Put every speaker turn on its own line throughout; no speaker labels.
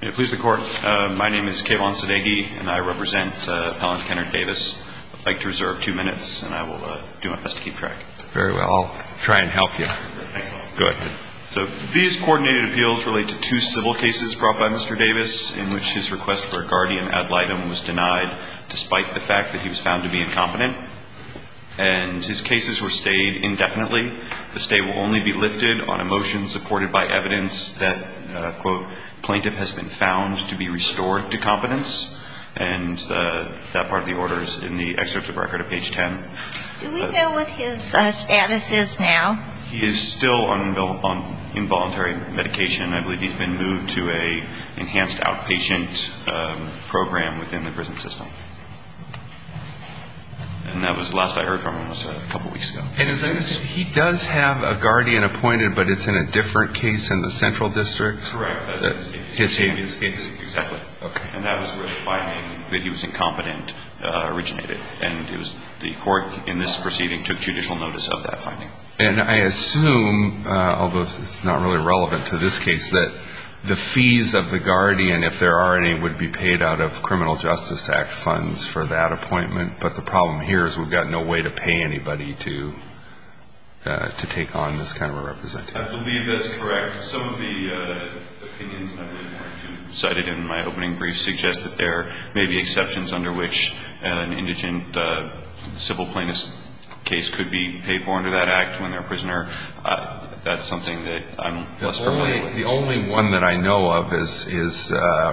Please the court. My name is Kayvon Sadeghi, and I represent Appellant Kennard Davis. I'd like to reserve 2 minutes, and I will do my best to keep track.
Very well. I'll try and help you.
Thanks a lot.
Go ahead.
So these coordinated appeals relate to 2 civil cases brought by Mr. Davis in which his request for a guardian ad litem was denied despite the fact that he was found to be incompetent. And his cases were stayed indefinitely. The stay will only be lifted on a motion supported by evidence that, quote, plaintiff has been found to be restored to competence. And that part of the order is in the excerpt of record at page 10.
Do we know what his status is now?
He is still on involuntary medication. I believe he's been moved to a enhanced outpatient program within the prison system. And that was the last I heard from him was a couple weeks ago.
And he does have a guardian appointed, but it's in a different case in the Central District?
Correct. That's
his case.
Exactly.
Okay.
And that was where the finding that he was incompetent originated. And it was the court in this proceeding took judicial notice of that finding. And
I assume, although it's not really relevant to this case, that the fees of the guardian, if there are any, would be paid out of Criminal Justice Act funds for that appointment. But the problem here is we've got no way to pay anybody to take on this kind of a representative.
I believe that's correct. Some of the opinions, and I believe one or two cited in my opening brief, suggest that there may be exceptions under which an indigent civil plaintiff's case could be paid for under that act when they're a prisoner. That's something that I'm less familiar with.
The only one that I know of is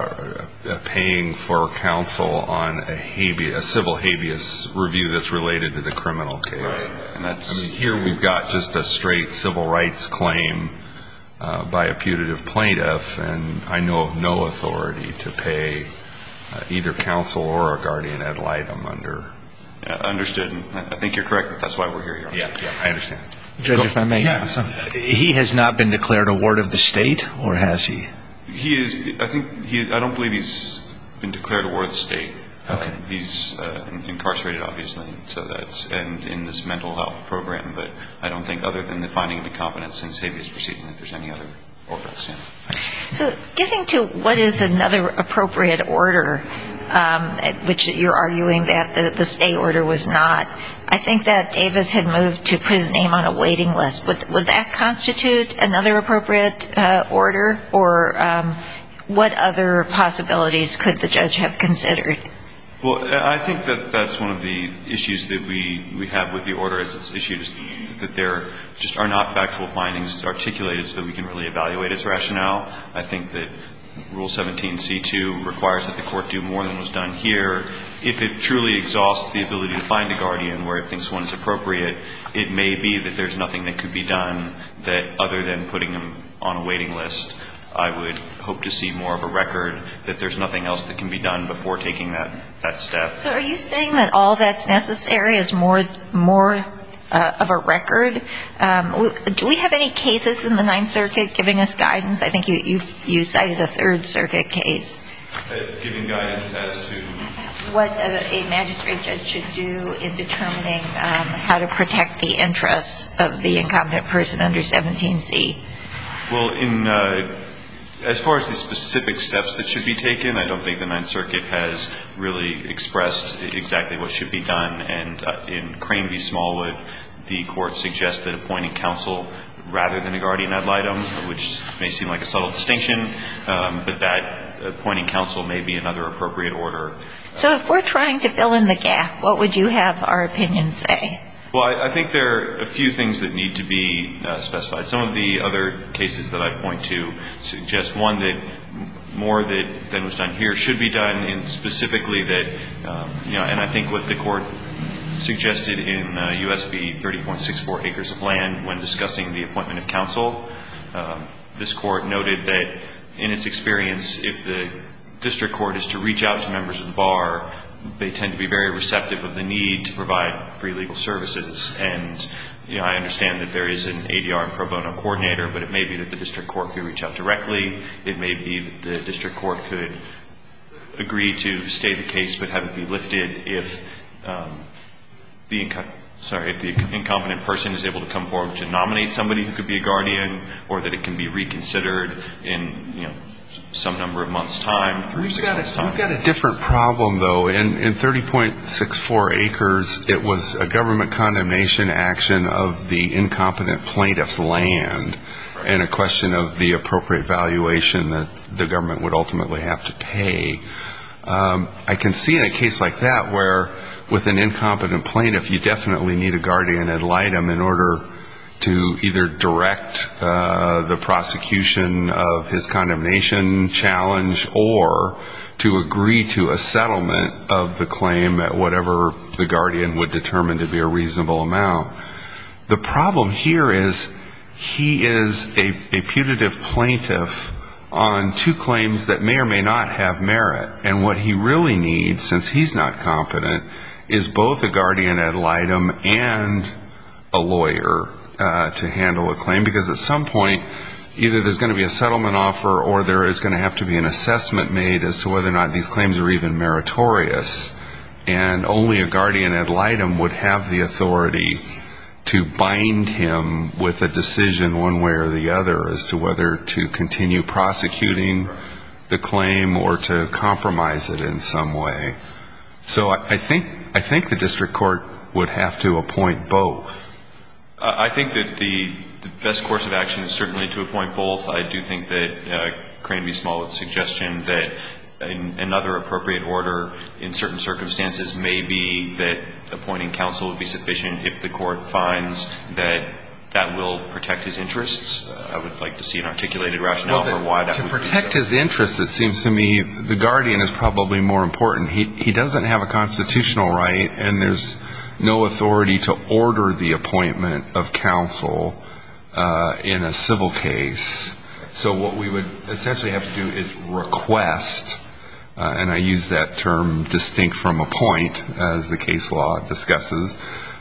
paying for counsel on a civil habeas review that's related to the criminal case.
Right. And
here we've got just a straight civil rights claim by a putative plaintiff, and I know of no authority to pay either counsel or a guardian ad litem under.
Understood. I think you're correct. That's why we're here, Your Honor.
Yeah, I understand.
Judge, if I may.
Yeah.
He has not been declared a ward of the state, or has he?
He is. I don't believe he's been declared a ward of the state.
Okay.
He's incarcerated, obviously, and in this mental health program. But I don't think, other than the finding of incompetence since habeas proceeding, that there's any other order outstanding.
So getting to what is another appropriate order, which you're arguing that the stay order was not, I think that Davis had moved to put his name on a waiting list. Would that constitute another appropriate order, or what other possibilities could the judge have considered?
Well, I think that that's one of the issues that we have with the order as it's issued, is that there just are not factual findings articulated so that we can really evaluate its rationale. I think that Rule 17c2 requires that the court do more than was done here. If it truly exhausts the ability to find a guardian where it thinks one is appropriate, it may be that there's nothing that could be done that other than putting him on a waiting list. I would hope to see more of a record that there's nothing else that can be done before taking that step.
So are you saying that all that's necessary is more of a record? Do we have any cases in the Ninth Circuit giving us guidance? I think you cited a Third Circuit case.
Giving guidance as to?
What a magistrate judge should do in determining how to protect the interests of the incompetent person under 17C.
Well, as far as the specific steps that should be taken, I don't think the Ninth Circuit has really expressed exactly what should be done. And in Crane v. Smallwood, the court suggests that appointing counsel rather than a guardian ad litem, which may seem like a subtle distinction, but that appointing counsel may be another appropriate order.
So if we're trying to fill in the gap, what would you have our opinion say?
Well, I think there are a few things that need to be specified. Some of the other cases that I point to suggest, one, that more than was done here should be done, and specifically that, and I think what the court suggested in U.S. v. 30.64 acres of land when discussing the appointment of counsel, this court noted that in its experience, if the district court is to reach out to members of the bar, they tend to be very receptive of the need to provide free legal services. And I understand that there is an ADR and pro bono coordinator, but it may be that the district court could reach out directly. It may be that the district court could agree to stay the case but have it be lifted if the incompetent person is able to come forward to nominate somebody who could be a guardian, or that it can be reconsidered in some number of months' time, 3 or 6 months' time.
We've got a different problem, though. In 30.64 acres, it was a government condemnation action of the incompetent plaintiff's land and a question of the appropriate valuation that the government would ultimately have to pay. I can see in a case like that where with an incompetent plaintiff, you definitely need a guardian ad litem in order to either direct the prosecution of his condemnation challenge or to agree to a settlement of the claim at whatever the guardian would determine to be a reasonable amount. The problem here is he is a putative plaintiff on 2 claims that may or may not have merit. And what he really needs, since he's not competent, is both a guardian ad litem and a lawyer to handle a claim, because at some point either there's going to be a settlement offer or there is going to have to be an assessment made as to whether or not these claims are even meritorious. And only a guardian ad litem would have the authority to bind him with a decision one way or the other as to whether to continue prosecuting the claim or to compromise it in some way. So I think the district court would have to appoint both.
I think that the best course of action is certainly to appoint both. I do think that Crane v. Smollett's suggestion that another appropriate order in certain circumstances may be that appointing counsel would be sufficient if the court finds that that will protect his interests. I would like to see an articulated rationale for why that would be so.
To protect his interests, it seems to me, the guardian is probably more important. He doesn't have a constitutional right, and there's no authority to order the appointment of counsel in a civil case. So what we would essentially have to do is request, and I use that term distinct from appoint, as the case law discusses,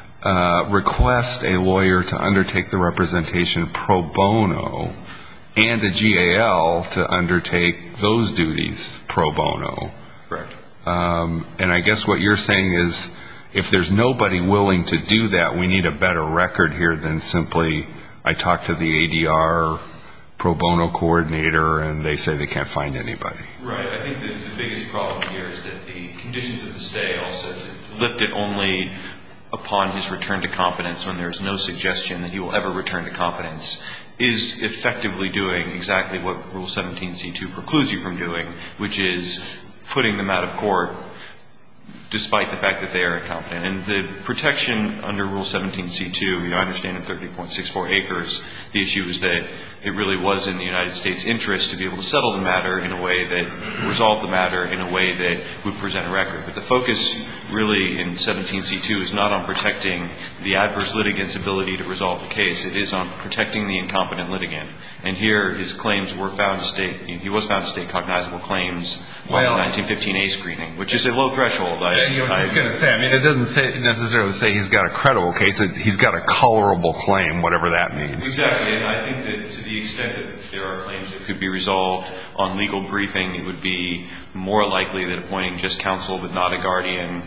request a lawyer to undertake the representation pro bono and a GAL to undertake those duties pro bono.
Correct.
And I guess what you're saying is if there's nobody willing to do that, we need a better record here than simply I talked to the ADR pro bono coordinator and they say they can't find anybody.
Right. I think that the biggest problem here is that the conditions of the stay also to lift it only upon his return to competence when there's no suggestion that he will ever return to competence is effectively doing exactly what Rule 17c2 precludes you from doing, which is putting them out of court despite the fact that they are incompetent. And the protection under Rule 17c2, I understand in 30.64 acres, the issue is that it really was in the United States' interest to be able to settle the matter in a way that resolve the matter in a way that would present a record. But the focus really in 17c2 is not on protecting the adverse litigant's ability to resolve the case. It is on protecting the incompetent litigant. And here his claims were found to state, he was found to state cognizable claims on the 1915A screening, which is a low threshold.
I was just going to say, I mean, it doesn't necessarily say he's got a credible case. He's got a colorable claim, whatever that means.
Exactly. And I think that to the extent that there are claims that could be resolved on legal briefing, it would be more likely that appointing just counsel but not a guardian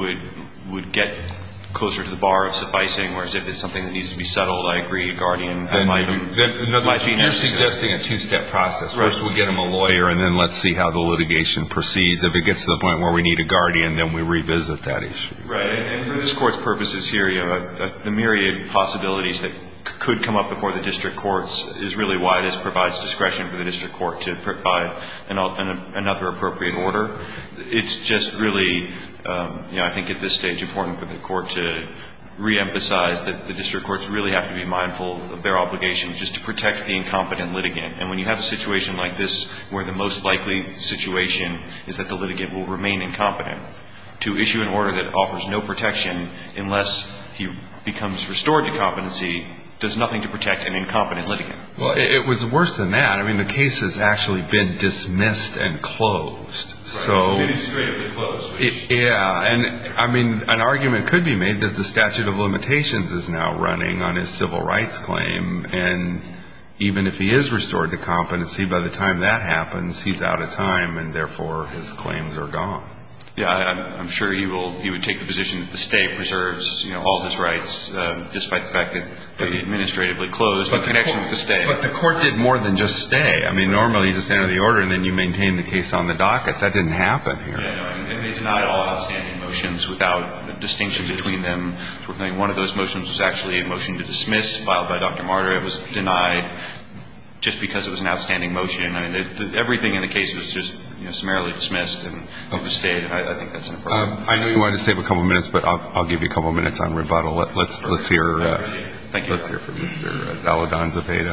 would get closer to the bar of sufficing, whereas if it's something that needs to be settled, I agree, a guardian might be necessary.
You're suggesting a two-step process.
Right.
First we get him a lawyer, and then let's see how the litigation proceeds. If it gets to the point where we need a guardian, then we revisit that issue.
Right. And for this Court's purposes here, the myriad possibilities that could come up before the district courts is really why this provides discretion for the district court to provide another appropriate order. It's just really, I think at this stage important for the court to reemphasize that the district courts really have to be mindful of their obligation just to protect the incompetent litigant. And when you have a situation like this where the most likely situation is that the litigant will remain incompetent, to issue an order that offers no protection unless he becomes restored to competency does nothing to protect an incompetent litigant.
Well, it was worse than that. I mean, the case has actually been dismissed and closed.
Right.
So,
administratively closed.
Yeah, and I mean, an argument could be made that the statute of limitations is now running on his civil rights claim, and even if he is restored to competency, by the time that happens, he's out of time, and therefore his claims are gone.
Yeah, I'm sure he would take the position that the stay preserves, all his rights, despite the fact that they administratively closed in connection with the stay.
But the court did more than just stay. I mean, normally you just enter the order and then you maintain the case on the docket. That didn't happen here.
Yeah, no, and they denied all outstanding motions without a distinction between them. One of those motions was actually a motion to dismiss filed by Dr. Martyr. It was denied just because it was an outstanding motion. I mean, everything in the case was just summarily dismissed and it was stayed, and I think that's inappropriate.
I know you wanted to save a couple minutes, but I'll give you a couple minutes on rebuttal. Let's hear
Thank you.
Let's hear from Mr. Zaladon-Zepeda.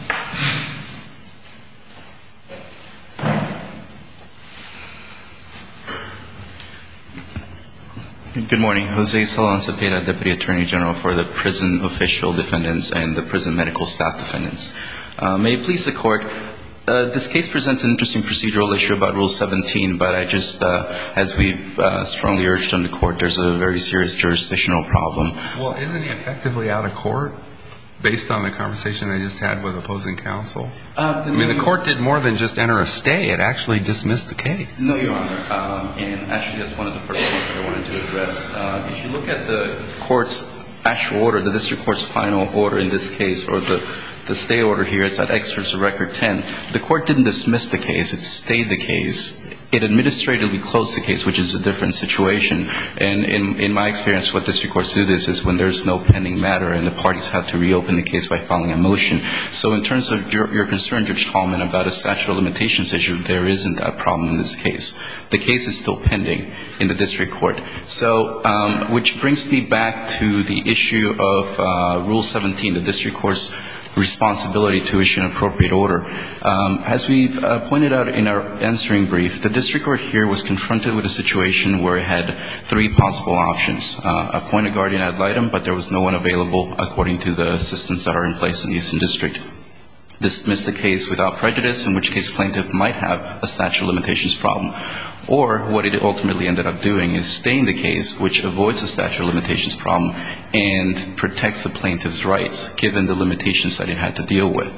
Good morning. Jose Zaladon-Zepeda, Deputy Attorney General for the prison official defendants and the prison medical staff defendants. May it please the Court, this case presents an interesting procedural issue about Rule 17, but I just, as we strongly urged on the Court, there's a very serious jurisdictional problem.
Well, isn't he effectively out of court based on the conversation I just had with opposing counsel? I mean, the Court did more than just enter a stay. It actually dismissed the case.
No, Your Honor. And actually, that's one of the first points that I wanted to address. If you look at the Court's actual order, the district court's final order in this case, or the stay order here, it's at excerpts of Record 10. The Court didn't dismiss the case. It stayed the case. It administratively closed the case, which is a different situation. And in my experience, what district courts do this is when there's no pending matter and the parties have to reopen the case by filing a motion. So in terms of your concern, Judge Tallman, about a statute of limitations issue, there isn't that problem in this case. The case is still pending in the district court. So, which brings me back to the issue of Rule 17, the district court's responsibility to issue an appropriate order. As we pointed out in our answering brief, the district court here was confronted with a situation where it had three possible options. Appoint a guardian ad litem, but there was no one available according to the systems that are in place in the Eastern District. Dismiss the case without prejudice, in which case plaintiff might have a statute of limitations problem. Or what it ultimately ended up doing is staying the case, which avoids the statute of limitations problem and protects the plaintiff's rights, given the limitations that it had to deal with.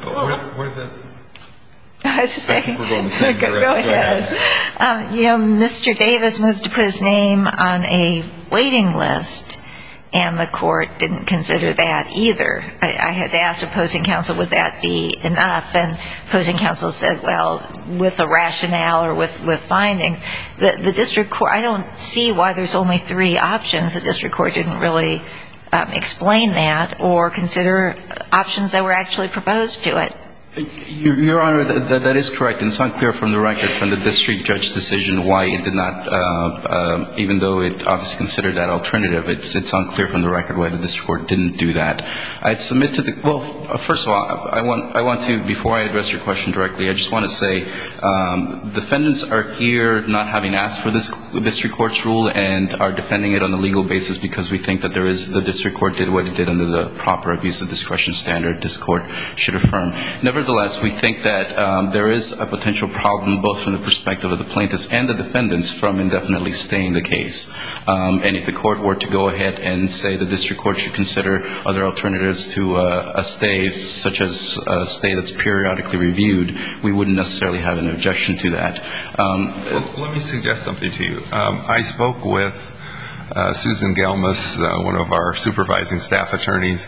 I was just saying, go ahead. Mr. Davis moved to put his name on a waiting list, and the Court didn't consider that either. I had asked opposing counsel, would that be enough? And opposing counsel said, well, with a rationale or with findings. The district court, I don't see why there's only three options. The district court didn't really explain that or consider options that were actually proposed to it.
Your Honor, that is correct. And it's unclear from the record, from the district judge's decision, why it did not, even though it obviously considered that alternative, it's unclear from the record why the district court didn't do that. I'd submit to the – well, first of all, I want to, before I address your question directly, I just want to say defendants are here not having asked for this district court's rule and are defending it on a legal basis because we think that there is – the district court did what it did under the proper abuse of discretion standard this court should affirm. Nevertheless, we think that there is a potential problem both from the perspective of the plaintiffs and the defendants from indefinitely staying the case. And if the court were to go ahead and say the district court should consider other alternatives to a stay, such as a stay that's periodically reviewed, we wouldn't necessarily have an objection to that.
Let me suggest something to you. I spoke with Susan Gelmus, one of our supervising staff attorneys,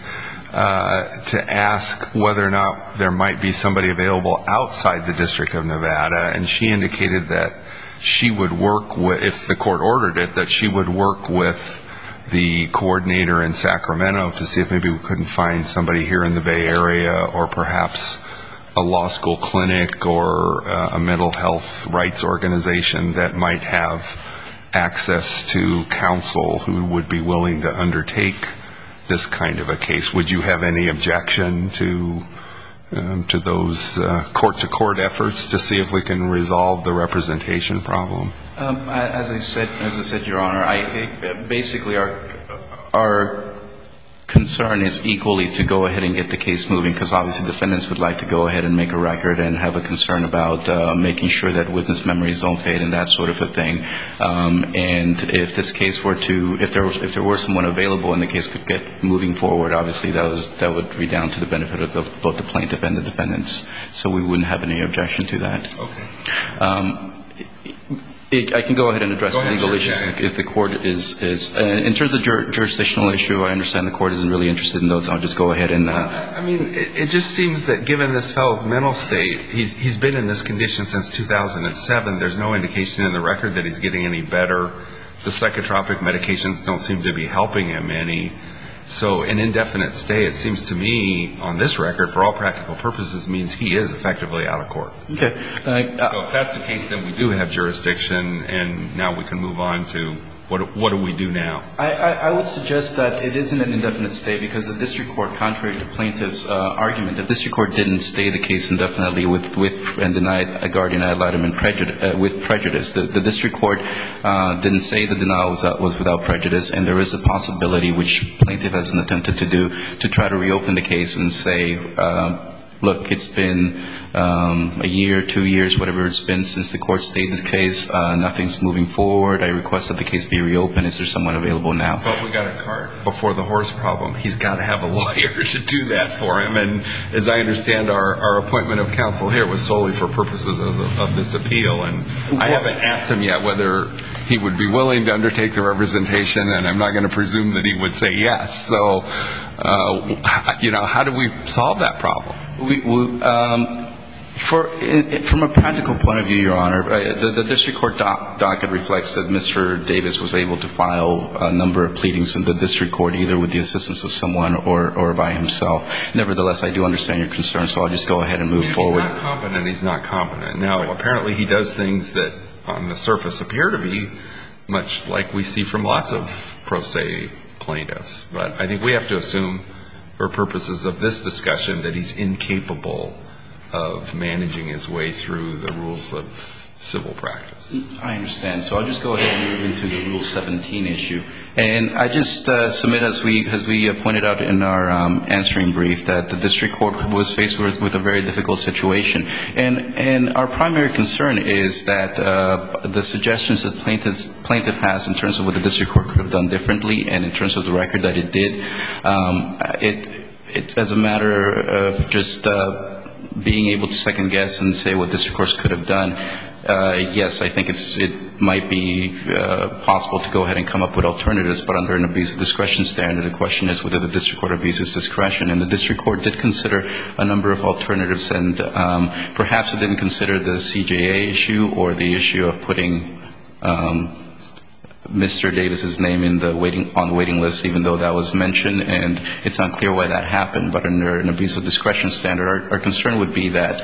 to ask whether or not there might be somebody available outside the District of Nevada, and she indicated that she would work with, if the court ordered it, that she would work with the coordinator in Sacramento to see if maybe we couldn't find somebody here in the Bay Area or perhaps a law school clinic or a mental health rights organization that might have access to counsel who would be willing to undertake this kind of a case. Would you have any objection to those court-to-court efforts to see if we can resolve the representation problem?
As I said, Your Honor, basically our concern is equally to go ahead and get the case moving, because obviously defendants would like to go ahead and make a record and have a concern about making sure that witness memories don't fade and that sort of a thing. And if this case were to, if there were someone available and the case could get moving forward, obviously that would redound to the benefit of both the plaintiff and the defendants. So we wouldn't have any objection to that.
Okay.
I can go ahead and address
Go
the
ahead,
legal
sure,
issues
yeah.
if the court is in terms of jurisdictional issue, I understand the court isn't really interested in those. I'll just go ahead and...
I mean, it just seems that given this fellow's mental state, he's been in this condition since 2007. There's no indication in the record that he's getting any better. The psychotropic medications don't seem to be helping him any. So an indefinite stay, it seems to me, on this record, for all practical purposes, means he is effectively out of court.
Okay.
So if that's the case, then we do have jurisdiction, and now we can move on to what do we do now?
I would suggest that it isn't an indefinite stay because the district court, contrary to plaintiff's argument, the district court didn't stay the case indefinitely and denied a guardian ad litem with prejudice. The district court didn't say the denial was without prejudice, and there is a possibility, which plaintiff hasn't attempted to do, to try to reopen the case and say, look, it's been a year, 2 years, whatever it's been since the court stayed the case. Nothing's moving forward. I request that the case be reopened. Is there someone available now?
But we got a cart before the horse problem. He's got to have a lawyer to do that for him. And as I understand, our appointment of counsel here was solely for purposes of this appeal. And I haven't asked him yet whether he would be willing to undertake the representation, and I'm not going to presume that he would say yes. So, how do we solve that problem?
From a practical point of view, Your Honor, the district court docket reflects that Mr. Davis was able to file a number of pleadings in the district court, either with the assistance of someone or by himself. Nevertheless, I do understand your concern, so I'll just go ahead and move forward.
He's not competent. He's not competent. Now, apparently he does things that on the surface appear to be much like we see from lots of pro se plaintiffs. But I think we have to assume, for purposes of this discussion, that he's incapable of managing his way through the rules of civil practice.
I understand. So I'll just go ahead and move into the Rule 17 issue. And I just submit, as we pointed out in our answering brief, that the district court was faced with a very difficult situation. And our primary concern is that the suggestions that plaintiff has in terms of what the district court could have done differently and in terms of the record that it did, it's as a matter of just being able to second guess and say what district courts could have done. Yes, I think it might be possible to go ahead and come up with alternatives, but under an abuse of discretion standard, the question is whether the district court abuses discretion. And the district court did consider a number of alternatives, and perhaps it didn't consider the CJA issue or the issue of putting Mr. Davis's name on the waiting list, even though that was mentioned, and it's unclear why that happened. But under an abuse of discretion standard, our concern would be that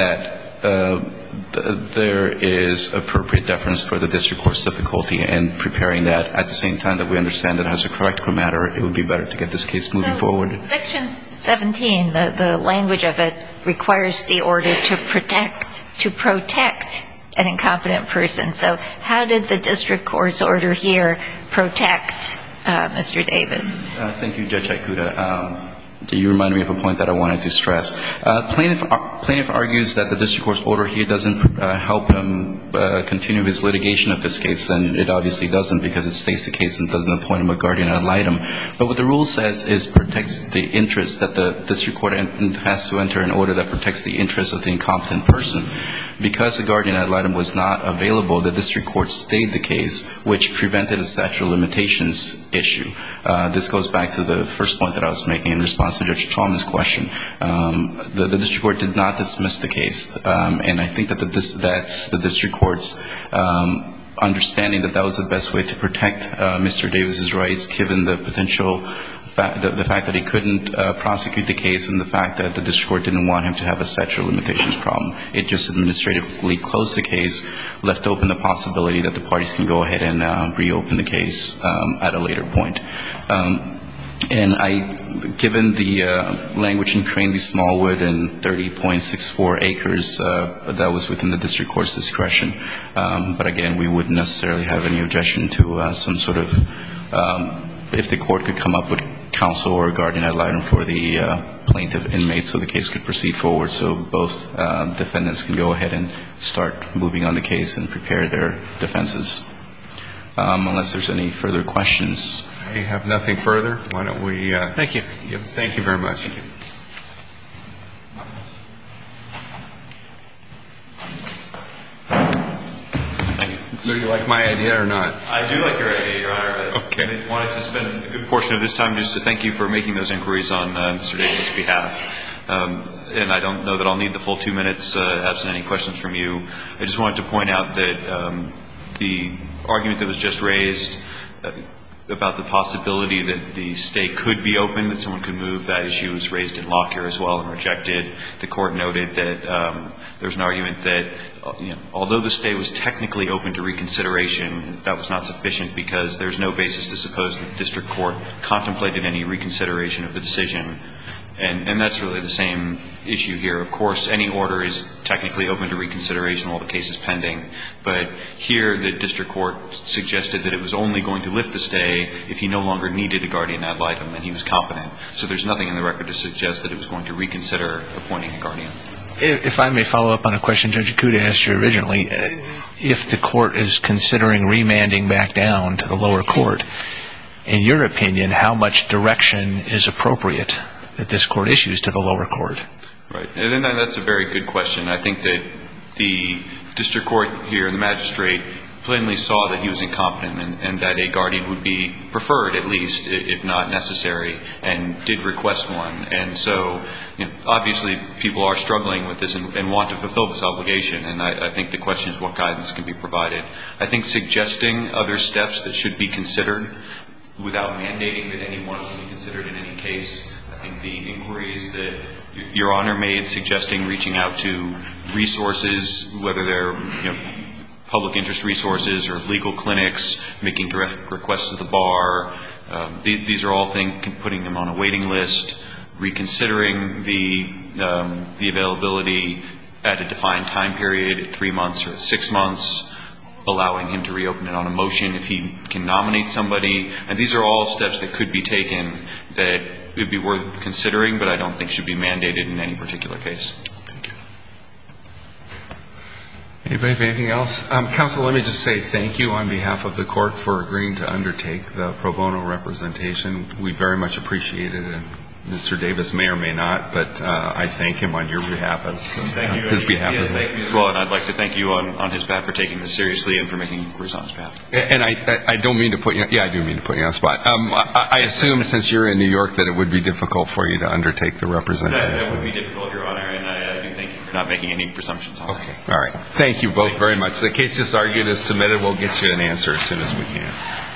there is appropriate deference for the district court's difficulty in preparing that. At the same time that we understand that as a correct matter, it would be better to get this case moving forward.
Section 17, the language of it requires the order to protect an incompetent person. So how did the district court's order here protect Mr. Davis?
Thank you, Judge Aikuda. You reminded me of a point that I wanted to stress. Plaintiff argues that the district court's order here doesn't help him continue his litigation of this case, and it obviously doesn't because it states the case and doesn't appoint him a guardian ad litem. But what the rule says is protects the interest that the district court has to enter an order that protects the interest of the incompetent person. Because the guardian ad litem was not available, the district court stayed the case, which prevented a statute of limitations issue. This goes back to the first point that I was making in response to Judge Chalmers' question. The district court did not dismiss the case, and I think that the district court's understanding that that was the best way to protect Mr. Davis's rights, given the potential the fact that he couldn't prosecute the case and the fact that the district court didn't want him to have a statute of limitations problem. It just administratively closed the case, left open the possibility that the parties can go ahead and reopen the case at a later point. And given the language in Crane v. Smallwood and 30.64 acres, that was within the district court's discretion. But again, we wouldn't necessarily have any objection to some sort of, if the court could come up with counsel or a guardian ad litem for the plaintiff inmate so the case could proceed forward, so both defendants can go ahead and start moving on the case and prepare their defenses. Unless there's any further questions.
I have nothing further. Why don't we
Thank you.
Thank you very much.
Thank you. Thank you.
So you like my idea or not?
I do like your idea, Your Honor.
Okay.
I wanted to spend a good portion of this time just to thank you for making those inquiries on Mr. Davis' behalf. And I don't know that I'll need the full 2 minutes absent any questions from you. I just wanted to point out that the argument that was just raised about the possibility that the stay could be open, that someone could move, that issue was raised in Lockyer as well and rejected. The court noted that there's an argument that, although the stay was technically open to reconsideration, that was not sufficient because there's no basis to suppose that the district court contemplated any reconsideration of the decision. And that's really the same issue here. Of course, any order is technically open to reconsideration while the case is pending. But here, the district court suggested that it was only going to lift the stay if he no longer needed a guardian ad litem and he was competent. So there's nothing in the record to suggest that it was going to reconsider appointing a guardian.
If I may follow up on a question Judge Ikuda asked you originally, if the court is considering remanding back down to the lower court, in your opinion, how much direction is appropriate that this court issues to the lower court?
Right. And that's a very good question. I think that the district court here, the magistrate, plainly saw that he was incompetent and that a guardian would be preferred, at least, if not necessary, and did request one. And so, obviously, people are struggling with this and want to fulfill this obligation. And I think the question is what guidance can be provided. I think suggesting other steps that should be considered without mandating that any one will be considered in any case. I think the inquiries that Your Honor made suggesting reaching out to resources, whether they're public interest resources or legal clinics, making direct requests to the bar, these are all things, putting them on a waiting list, reconsidering the availability at a defined time period, 3 months or 6 months, allowing him to reopen it on a motion if he can nominate somebody. And these are all steps that could be taken that would be worth considering, but I don't think should be mandated in any particular case.
Thank you. Anybody have anything else? Counsel, let me just say thank you on behalf of the court for agreeing to undertake the pro bono representation. We very much appreciate it, and Mr. Davis may or may not, but I thank him on your behalf.
Thank you.
His behalf.
Yes, thank you as well, and I'd like to thank you on his behalf for taking this seriously and for making inquiries on his behalf.
And I don't mean to put you, I do mean to put you on the spot. I assume since you're in New York that it would be difficult for you to undertake the representation.
That would be difficult, Your Honor, and I do thank you for not making any presumptions on that.
Okay. All right. Thank you both very much. The case just argued is submitted. We'll get you an answer as soon as we can.